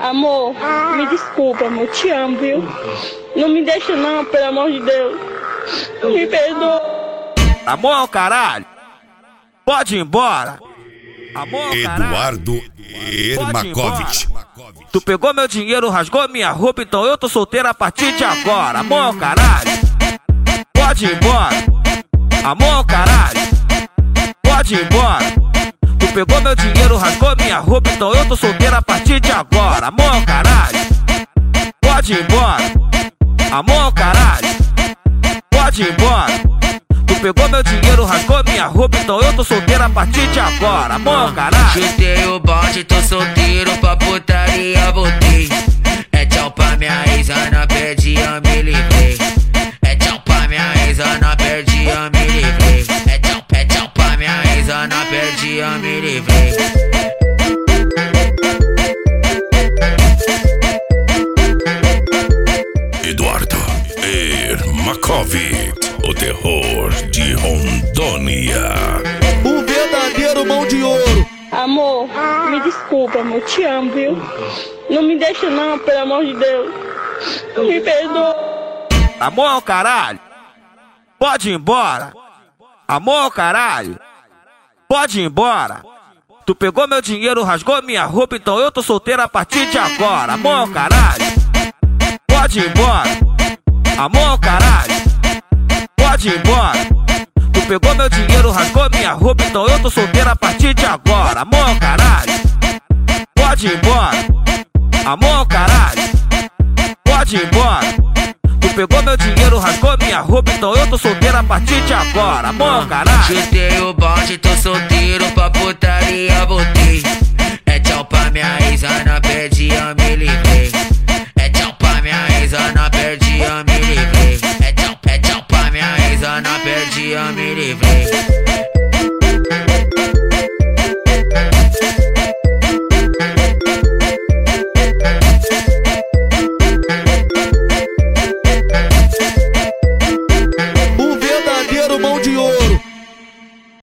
Amor, me desculpa, amor, te amo, viu? Não me deixa não, pelo amor de Deus. Me perdoa. Amor, caralho. Pode ir embora. Amor, Eduardo Ermakovich. Tu pegou meu dinheiro, rasgou minha roupa, então eu tô solteiro a partir de agora. Amor, caralho. Pode ir embora. Amor, caralho. Pode ir embora. Tu pegou meu dinheiro, rasgou minha roupa, então eu tô solteiro a partir de agora. Amor, caralho. Pode ir embora. Amor, caralho. Pode ir embora. Tu pegou meu dinheiro, rasgou minha roupa, então eu tô solteiro a partir de agora. Amor, caralho. Chutei o bonde, tô solteiro, pra putaria voltei. É tchau pra minha ex, Ana perdi, eu me livrei. É tchau pra minha ex, Ana perdi, eu me livrei. É tchau pra minha ex, Ana perdi, eu me livrei. Eduardo Ermakovich, o terror de Rondônia. O verdadeiro mão de ouro. Amor, me desculpa, amor, te amo, viu? Não me deixa não, pelo amor de Deus. Me perdoa. Amor, caralho. Pode ir embora. Amor, caralho. Pode ir embora. Tu pegou meu dinheiro, rasgou minha roupa, então eu tô solteiro a partir de agora. Amor, caralho. Pode ir embora. Amor, caralho. Pode ir embora. Tu pegou meu dinheiro, rasgou minha roupa, então eu tô solteiro a partir de agora. Amor, caralho. Pode ir embora. Amor, caralho. Pode ir embora. Tu pegou meu dinheiro, rasgou minha roupa, então eu tô solteiro a partir de agora. Amor, caralho. Chutei o bonde, tô solteiro, pra putaria voltei. É tchau pra minha ex, Ana perdi, eu